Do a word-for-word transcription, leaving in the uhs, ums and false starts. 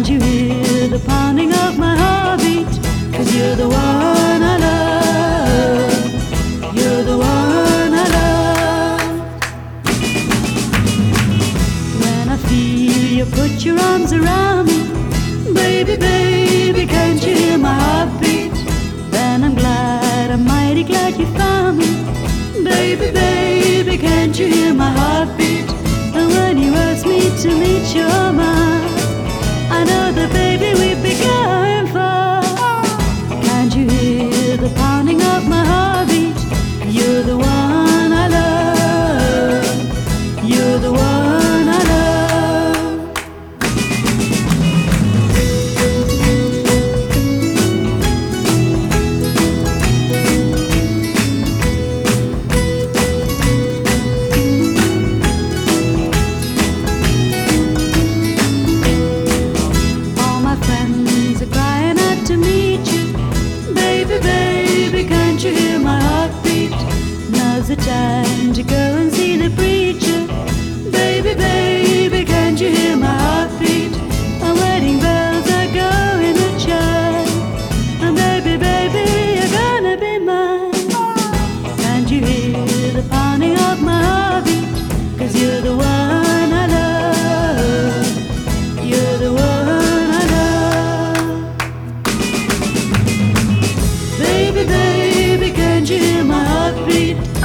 Can't you hear the pounding of my heartbeat? 'Cause you're the one I love. You're the one I love. When I feel you put your arms around me, baby, baby, can't you hear my heartbeat? Then I'm glad, I'm mighty glad you found me. Baby, baby, can't you hear my heartbeat? And when you ask me to meet your mind, I know that baby we've been going far. Can't you hear the pounding of my heartbeat? You're the one I love. You're the one I love. Now's the time to go and see the preacher. Baby, baby, can't you hear my heartbeat? Our wedding bells are going to chime. And baby, baby, you're gonna be mine. Can't you hear the pounding of my heartbeat? 'Cause you're the one I love. You're the one I love. Baby, baby, can't you hear my heartbeat?